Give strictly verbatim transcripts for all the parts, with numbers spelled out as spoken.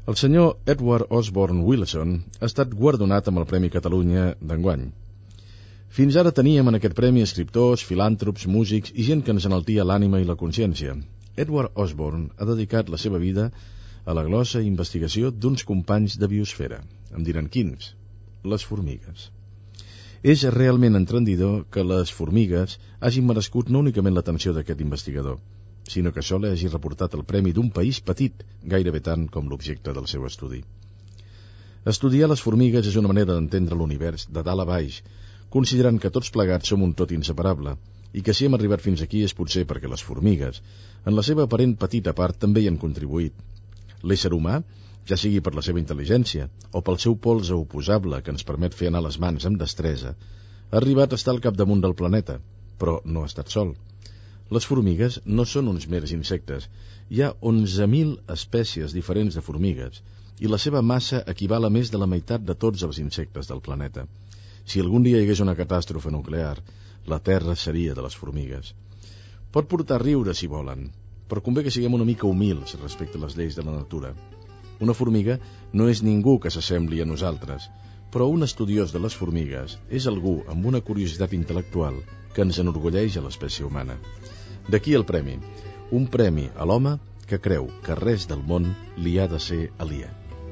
El senyor Edward Osborne Wilson ha estat guardonat amb el Premi Catalunya d'enguany. Fins ara teníem en aquest premi escriptors, filàntrops, músics i gent que ens enaltia l'ànima i la consciència. Edward Osborne ha dedicat la seva vida a la glossa i investigació d'uns companys de biosfera. Em diran quins? Les formigues. És realment entrandidor que les formigues hagin merescut no únicament l'atenció d'aquest investigador, sinó que sola hagi reportat el premi d'un país petit, gairebé tant com l'objecte del seu estudi. Estudiar les formigues és una manera d'entendre l'univers de dalt a baix, considerant que tots plegats som un tot inseparable, i que si hem arribat fins aquí és potser perquè les formigues, en la seva aparent petita part, també hi han contribuït. L'ésser humà, ja sigui per la seva intel·ligència o pel seu polze oposable que ens permet fer anar les mans amb destresa, ha arribat a estar al capdamunt del planeta, però no ha estat sol. Les formigues no són uns mers insectes. Hi ha onze mil espècies diferents de formigues i la seva massa equival a més de la meitat de tots els insectes del planeta. Si algun dia hi hagués una catàstrofe nuclear, la Terra seria de les formigues. Pot portar a riure si volen, però convé que siguem una mica humils respecte a les lleis de la natura. Una formiga no és ningú que s'assembli a nosaltres, però un estudiós de les formigues és algú amb una curiositat intel·lectual que ens enorgulleix a l'espècie humana. D'aquí el premi, un premi a l'home que creu que res del món li ha de ser aliè.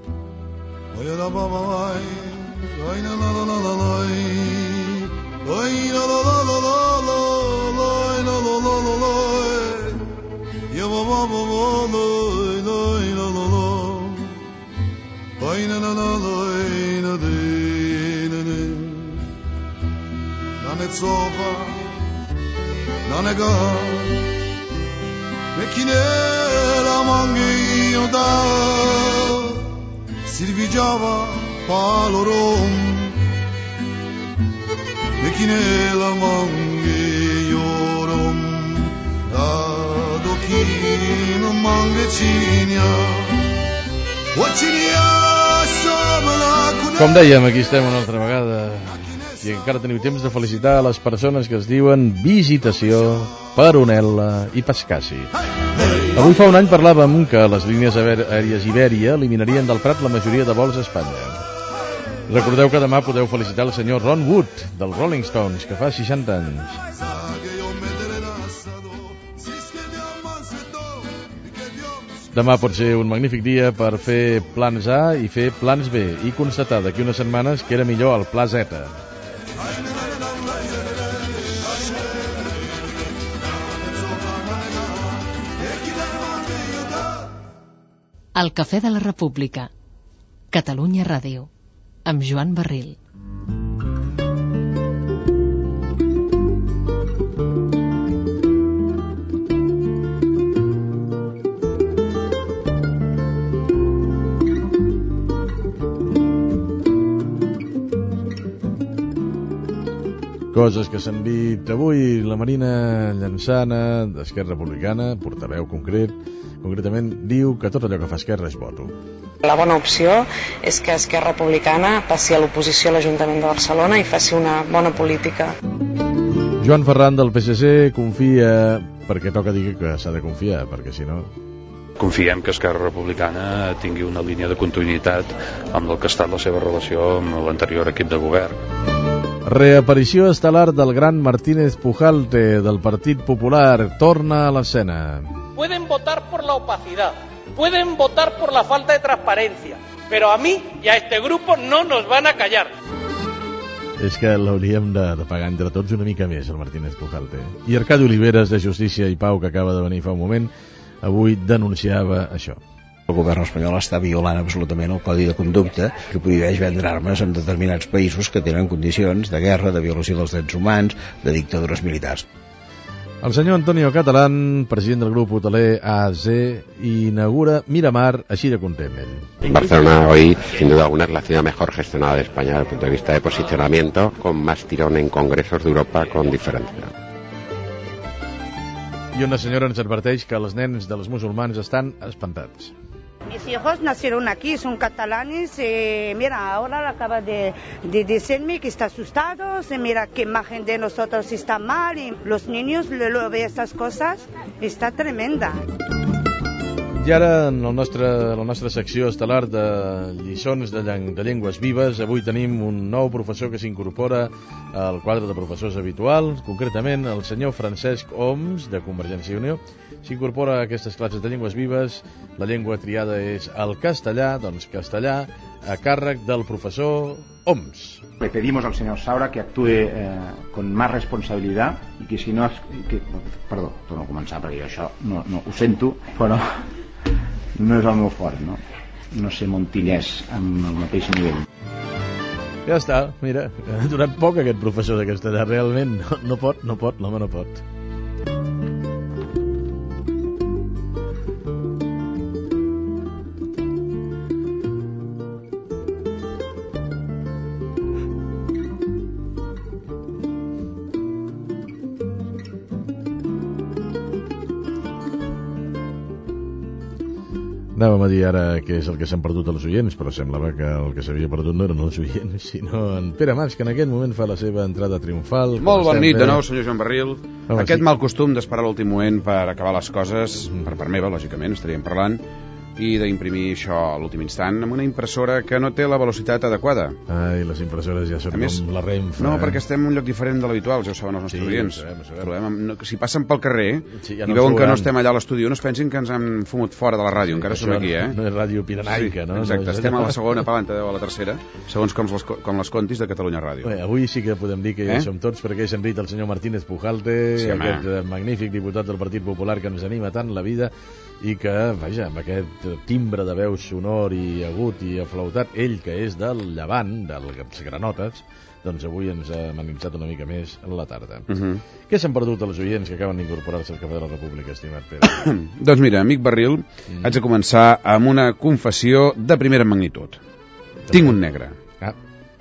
Non è gol, e chi ne la mangi io da, si rivigiava palorom, e chi ne la mangi io rom, da do chi non mangi cinia, o cinia sobra. Com dèiem, aquí estem una altra vegada. I encara teniu temps de felicitar a les persones que es diuen Visitació, Peronella i Pascassi. Avui fa un any parlàvem que les línies aèries Ibèria eliminarien del Prat la majoria de vols a Espanya. Recordeu que demà podeu felicitar el senyor Ron Wood, dels Rolling Stones, que fa seixanta anys. Demà pot ser un magnífic dia per fer plans A i fer plans B i constatar d'aquí unes setmanes que era millor el pla Z. El Cafè de la República, Catalunya Ràdio, amb Joan Barril. Coses que s'han dit avui. La Marina Llançana, d'Esquerra Republicana, portaveu concret, concretament diu que tot allò que fa Esquerra és voto. La bona opció és que Esquerra Republicana passi a l'oposició a l'Ajuntament de Barcelona i faci una bona política. Joan Ferran del P S C confia, perquè toca dir que s'ha de confiar, perquè si no... Confiem que Esquerra Republicana tingui una línia de continuïtat amb el que ha estat la seva relació amb l'anterior equip de govern. Reaparició estel·lar del gran Martínez Pujalte del Partit Popular. Torna a l'escena. Pueden votar por la opacidad, pueden votar por la falta de transparencia, pero a mí y a este grupo no nos van a callar. És que l'hauríem de, de pagar entre tots una mica més, el Martínez Pujalte. I Arcadi Oliveres, de Justícia i Pau, que acaba de venir fa un moment, avui denunciava això. El govern espanyol està violant absolutament el codi de conducta que prohibeix vendre armes en determinats països que tenen condicions de guerra, de violació dels drets humans, de dictadures militars. El senyor Antonio Catalán, president del grup hoteler A Z, inaugura Miramar, així de content ell. Barcelona hoy, sin duda alguna, es la ciudad mejor gestionada de España desde el punto de vista de posicionamiento, con más tirón en congresos de Europa, con diferencia. I una senyora ens adverteix que els nens dels musulmans estan espantats. Mis hijos nacieron aquí, son catalanes. Eh, mira, ahora acaba de, de decirme que está asustado. Se mira qué imagen de nosotros está mal. Y los niños luego ven estas cosas. Está tremenda. I ara, en el nostre, la nostra secció estel·lar de lliçons de, de llengües vives, avui tenim un nou professor que s'incorpora al quadre de professors habituals, concretament el senyor Francesc Homs, de Convergència i Unió. S'incorpora a aquestes classes de llengües vives. La llengua triada és el castellà, doncs castellà, a càrrec del professor Homs. Le pedimos al señor Saura que actúe eh, con más responsabilidad y que si no... Que, perdó, torno a començar perquè jo això no, no, ho sento, però no és el meu fort, no? No sé montillès amb el mateix nivell. Ja està, mira, ha durat poc aquest professor de castellà, realment. No, no pot, no pot, l'home no pot. Anàvem a dir ara què és el que s'han perdut els oients, però semblava que el que s'havia perdut no eren els oients, sinó en Pere Mas, que en aquest moment fa la seva entrada triomfal. Molt bon nit de nou, senyor Joan Barril. Home, Aquest sí. mal costum d'esperar l'últim moment per acabar les coses, mm. per part meva, lògicament, estaríem parlant, i d'imprimir això a l'últim instant amb una impressora que no té la velocitat adequada. Ai, les impressores ja són més, com la Renfe. No, eh? perquè estem en un lloc diferent de l'habitual, ja ho saben els nostres Sí, oients. ho sabem, ho sabem. Trobem, no, si passen pel carrer Sí, ja i no veuen que trobaran. no estem allà a l'estudi, no es pensin que ens hem fumut fora de la ràdio, Sí, encara això som aquí, eh? No és ràdio piranaica, sí, no? Exacte, No és... estem a la segona planta o a la tercera, segons com les, com les contis de Catalunya Ràdio. Bé, avui sí que podem dir que ja Eh? som tots, perquè s'ha enrit el senyor Martínez Pujalte, Sí, home. aquest eh, magnífic diputat del Partit Popular que ens anima tant la vida i que, vaja, amb aquest timbre de veu sonor i agut i aflautat, ell que és del Llevant, dels granotes, doncs avui ens ha amenitzat una mica més la tarda. Uh -huh. Què s'han perdut els oients que acaben d'incorporar-se al Cafè de la República, estimat Pere? Doncs mira, amic Barril, Mm. haig de començar amb una confessió de primera magnitud. Tinc un negre. Ah,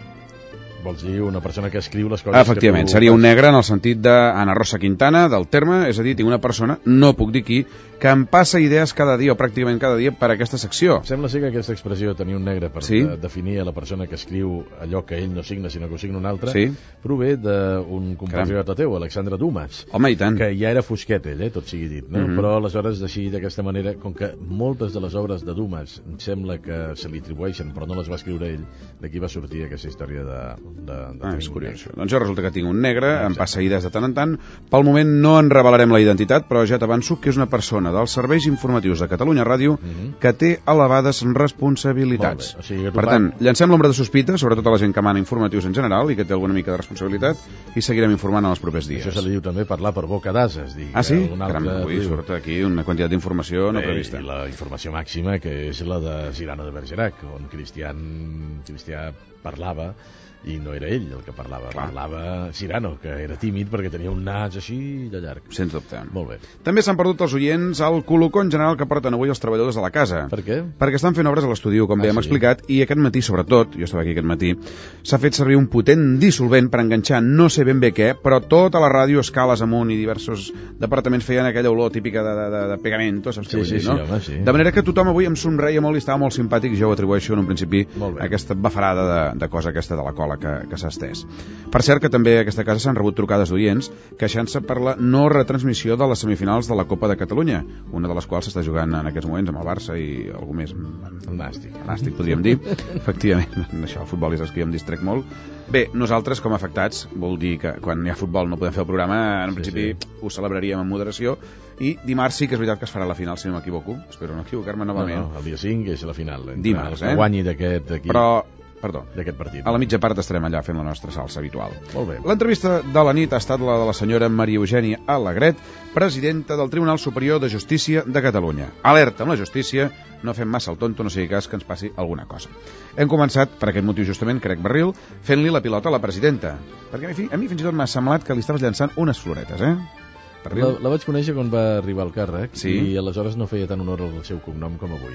vols dir una persona que escriu les coses... Ah, efectivament, que tu... seria un negre en el sentit d'Anna Rosa Quintana, del terme, és a dir, tinc una persona, no puc dir qui, que em passa idees cada dia o pràcticament cada dia per aquesta secció. Sembla ser que aquesta expressió, tenir un negre, per Sí? de, definir a la persona que escriu allò que ell no signa, sinó que ho signa un altre, Sí? prové d'un compatriota teu, Alexandre Dumas, Home, i tant. que ja era fosquet ell, eh, tot sigui dit, no? Mhm. Però aleshores, així, d'aquesta manera, com que moltes de les obres de Dumas em sembla que se li atribueixen, però no les va escriure ell, d'aquí va sortir aquesta història de... de, de Ah, és tenir un curiós. negre. Doncs jo resulta que tinc un negre, Exacte. em passa idees de tant en tant. Pel moment no en revelarem la identitat, però ja t'avanço que és una persona dels serveis informatius de Catalunya Ràdio Mhm. que té elevades responsabilitats. Molt bé, o sigui que tu Per pa- tant, llancem l'ombra de sospita, sobretot a la gent que mana informatius en general i que té alguna mica de responsabilitat, i seguirem informant en els propers dies. Això se li diu també parlar per boca d'ases, digui. Ah, sí? Un altre Caram, avui riu. surt aquí una quantitat d'informació no Bé, prevista. I la informació màxima, que és la de Cyrano de Bergerac, on Cristian, Cristià parlava, i no era ell el que parlava, Clar. parlava Cyrano, que era tímid perquè tenia un nas així de llarg. Sens dubte. Molt bé. També s'han perdut els oients al colocó en general que porten avui els treballadors de la casa. Per què? Perquè estan fent obres a l'estudi, com bé Ah, hem sí? explicat, i aquest matí, sobretot, jo estava aquí aquest matí, s'ha fet servir un potent dissolvent per enganxar no sé ben bé què, però tota la ràdio, escales amunt i diversos departaments feien aquella olor típica de, de, de, de pegamento, saps Sí, què vull sí, dir, sí, no? home, sí. De manera que tothom avui em somreia molt i estava molt simpàtic, jo ho atribueixo en un principi Molt bé. a aquesta bafarada de, de cosa aquesta de la cola que, que s'ha estès. Per cert que també a aquesta casa s'han rebut trucades d'oients queixant-se per la no retransmissió de les semifinals de la Copa de Catalunya, una de les quals s'està jugant en aquests moments amb el Barça i algú més. El nàstic. Nàstic, podríem dir. Efectivament, això, el futbol és el que jo em distrec molt. Bé, nosaltres, com a afectats, vol dir que quan hi ha futbol no podem fer el programa, en Sí, principi sí. ho celebraríem amb moderació, i dimarts sí que és veritat que es farà la final, si no m'equivoco. Espero no equivocar-me No, novament. no, el dia cinc és la final. Entre Dimarts, el que eh? guanyi d'aquest aquí, Però, perdó, d'aquest partit. a la mitja part estarem allà fent la nostra salsa habitual. Molt bé. L'entrevista de la nit ha estat la de la senyora Maria Eugènia Alegret, presidenta del Tribunal Superior de Justícia de Catalunya. Alerta amb la justícia, no fem massa el tonto, no sigui cas que ens passi alguna cosa. Hem començat, per aquest motiu justament, crec Barril, fent-li la pilota a la presidenta, perquè a mi, a mi fins i tot m'ha semblat que li estaves llançant unes floretes, eh? La, la vaig conèixer quan va arribar al càrrec, Sí? i aleshores no feia tant honor al seu cognom com avui.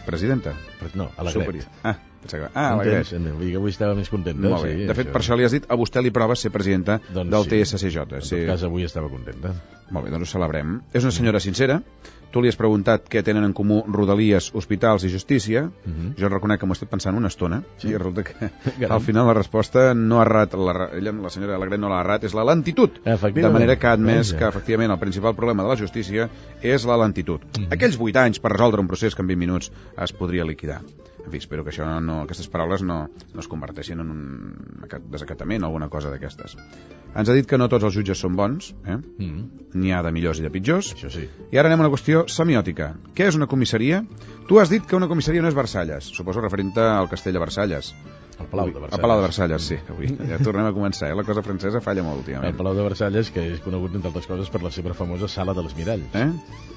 presidenta. No, Alegret. Ah, pensava que... Ah, Alegret. Vull dir que avui estava més contenta. Molt bé. De fet, per això li has dit, a vostè li prova ser presidenta del T S C J. En tot cas, avui estava contenta. Molt bé, doncs ho celebrem. És una senyora sincera. Tu li has preguntat què tenen en comú Rodalies, hospitals i justícia. Uh-huh. Jo reconec que m'ho he estat pensant una estona, sí. I resulta que al final la resposta no ha errat, la, ella, la senyora Alegret no l'ha errat, és la lentitud. De manera que ha admès que efectivament el principal problema de la justícia és la lentitud. Uh-huh. Aquells vuit anys per resoldre un procés que en vint minuts es podria liquidar. En fi, espero que això no, aquestes paraules no, no es converteixin en un desacatament o alguna cosa d'aquestes. Ens ha dit que no tots els jutges són bons, eh? Mm. N'hi ha de millors i de pitjors. Això sí. I ara anem a una qüestió semiòtica. Què és una comissaria? Tu has dit que una comissaria no és Versalles, suposo referint-te al castell de Versalles. El Palau de Versalles. El Palau de Versalles, sí. Avui ja tornem a començar, eh? La cosa francesa falla molt últimament. El Palau de Versalles, que és conegut, entre altres coses, per la seva famosa sala dels miralls. Eh?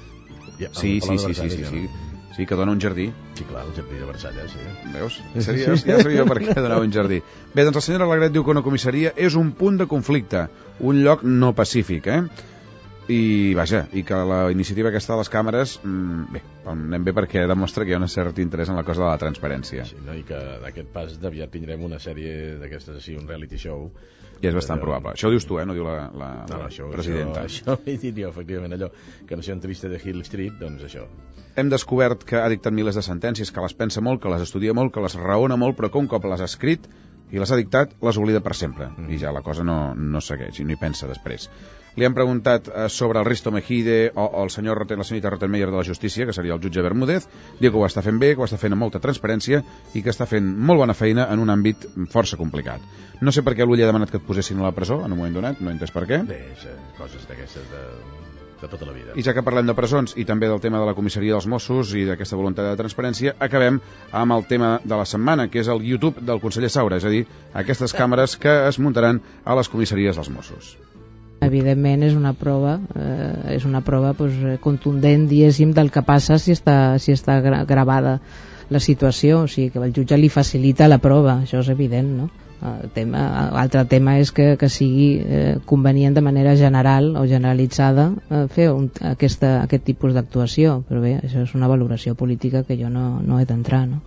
Ja, sí, sí, sí, sí, sí, sí. Sí, que dona un jardí. Sí, clar, el jardí de Versalles, sí. Veus? Seria, ja sabia per què donava un jardí. Bé, doncs el senyor Alegret diu que una comissaria és un punt de conflicte, un lloc no pacífic, eh? I, vaja, i que la iniciativa aquesta de les càmeres, mmm, bé, anem bé perquè demostra que hi ha un cert interès en la cosa de la transparència. Sí, no? I que d'aquest pas d'aviat tindrem una sèrie d'aquestes així, un reality show. I és bastant probable. Això ho dius tu, eh? No diu la, la, no, la això, presidenta. Això, això he dit jo, efectivament, allò que no sé, entrevista de Hill Street, doncs això. Hem descobert que ha dictat milers de sentències, que les pensa molt, que les estudia molt, que les raona molt, però que un cop les ha escrit i les ha dictat, les oblida per sempre. Mm. I ja la cosa no, no segueix, i no hi pensa després. Li han preguntat eh, sobre el Risto Mejide o, o el senyor Roten, la senyora Rottenmeier de la Justícia, que seria el jutge Bermúdez. Diu que ho està fent bé, que ho està fent amb molta transparència i que està fent molt bona feina en un àmbit força complicat. No sé per què l'Ull ha demanat que et posessin a la presó en un moment donat, no he entès per què. Bé, coses d'aquestes de... de tota la vida. I ja que parlem de presons i també del tema de la comissaria dels Mossos i d'aquesta voluntat de transparència, acabem amb el tema de la setmana, que és el YouTube del conseller Saura, és a dir, aquestes càmeres que es muntaran a les comissaries dels Mossos. Evidentment és una prova eh, és una prova pues, contundent, diguéssim, del que passa si està, si està gravada la situació, o sigui que el jutge li facilita la prova, això és evident, no? El tema, l'altre tema és que, que sigui eh, convenient de manera general o generalitzada eh, fer un, aquesta, aquest tipus d'actuació, però bé, això és una valoració política que jo no, no he d'entrar, no?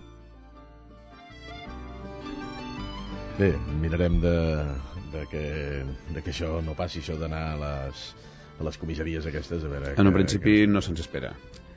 Bé, mirarem de, de, que, de que això no passi, això d'anar a les, a les comissaries aquestes a veure... En un principi que... no se'ns espera.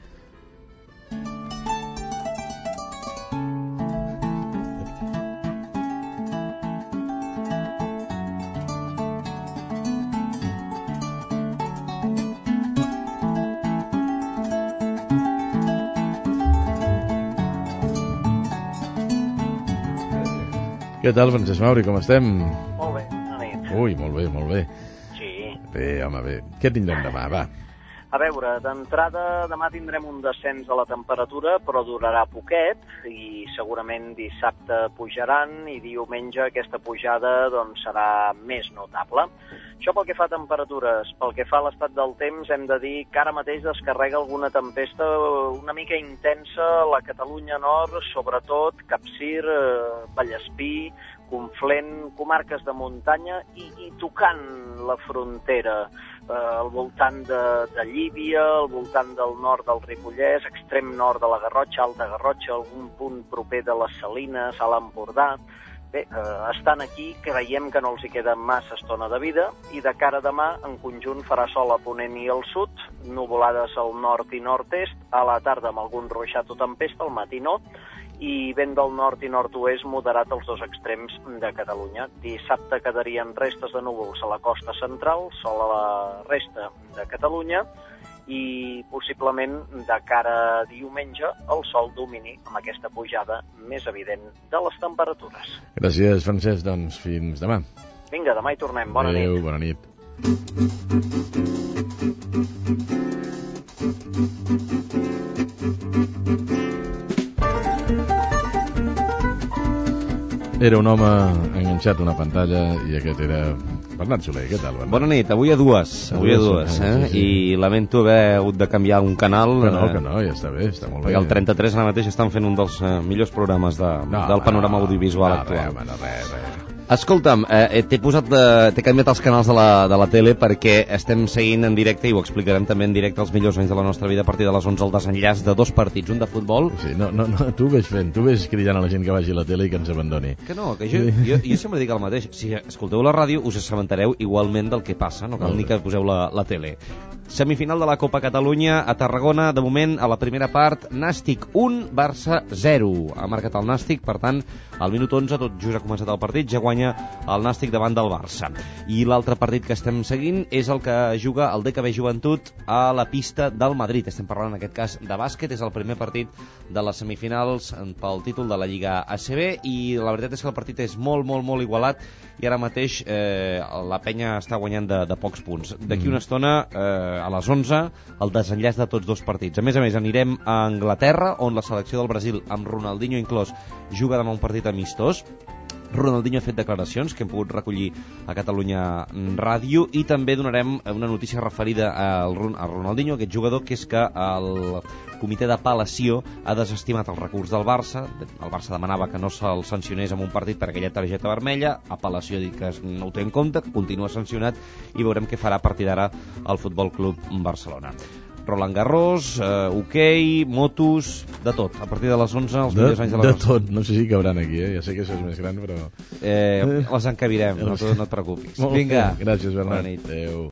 Què tal, Francesc Mauri, com estem? Molt bé, bona nit. Ui, molt bé, molt bé. Sí. Bé, home, bé. Què tindrem demà, va? A veure, d'entrada demà tindrem un descens a la temperatura, però durarà poquet, i segurament dissabte pujaran, i diumenge aquesta pujada doncs, serà més notable. Això pel que fa a temperatures. Pel que fa a l'estat del temps, hem de dir que ara mateix descarrega alguna tempesta una mica intensa a la Catalunya Nord, sobretot Capcir, Vallespí, Conflent, comarques de muntanya i, i tocant la frontera, eh, al voltant de, de Llívia, al voltant del nord del Ripollès, extrem nord de la Garrotxa, Alta Garrotxa, algun punt proper de les Salines, a l'Empordà. Bé, eh, estan aquí, creiem que no els hi queda massa estona de vida, i de cara a demà, en conjunt, farà sol a ponent i al sud, nuvolades al nord i nord-est, a la tarda amb algun ruixat o tempesta, al matí no, i vent del nord i nord-oest moderat als dos extrems de Catalunya. Dissabte quedarien restes de núvols a la costa central, sol a la resta de Catalunya, i possiblement de cara a diumenge el sol domini amb aquesta pujada més evident de les temperatures. Gràcies, Francesc, doncs fins demà. Vinga, demà hi tornem. Bona Adeu, nit. Bona nit. Era un home enganxat a una pantalla i aquest era Bernat Soler. Què tal, Bernat? Bona nit, avui a dues, avui a dues, eh? Sí, sí. I lamento haver hagut de canviar un canal. Que no, que no, ja està bé, està molt bé. Perquè el trenta-tres ara mateix estan fent un dels uh, millors programes de, no, del panorama no, audiovisual no, actual. No, no, res, res. Escolta'm, eh, t'he posat de, t'he canviat els canals de la, de la tele perquè estem seguint en directe, i ho explicarem també en directe, els millors anys de la nostra vida a partir de les onze, el desenllaç de dos partits, un de futbol. Sí, no, no, no, tu ho ves fent, tu ves cridant a la gent que vagi a la tele i que ens abandoni. Que no, que jo, jo, jo sempre dic el mateix. Si escolteu la ràdio us assabentareu igualment del que passa, no cal ni que poseu la, la tele. Semifinal de la Copa Catalunya a Tarragona, de moment a la primera part, Nàstic un, Barça zero. Ha marcat el Nàstic, per tant, al minut onze, tot just ha començat el partit, ja guanya el Nàstic davant del Barça. I l'altre partit que estem seguint és el que juga el D K B Joventut a la pista del Madrid. Estem parlant en aquest cas de bàsquet, és el primer partit de les semifinals pel títol de la Lliga A C B, i la veritat és que el partit és molt, molt, molt igualat, i ara mateix eh, la penya està guanyant de, de pocs punts. D'aquí una estona, eh, a les onze, el desenllaç de tots dos partits. A més a més, anirem a Anglaterra, on la selecció del Brasil, amb Ronaldinho inclòs, juga demà un partit amistós. Ronaldinho ha fet declaracions que hem pogut recollir a Catalunya Ràdio, i també donarem una notícia referida al, a Ronaldinho, aquest jugador, que és que el comitè d'apel·lació ha desestimat el recurs del Barça. El Barça demanava que no se'l sancionés amb un partit per aquella targeta vermella. Apel·lació ha dit que no ho té en compte, que continua sancionat, i veurem què farà a partir d'ara el Futbol Club Barcelona. Roland Garros, eh, hoquei, motos, de tot. A partir de les onze, els de, millors anys de la De tot, no sé si cabran aquí, eh? Ja sé que això és més gran, però... Eh, les encabirem, no, no et preocupis. Molt Vinga. bé. Gràcies, Bernat. Bona nit. Adéu.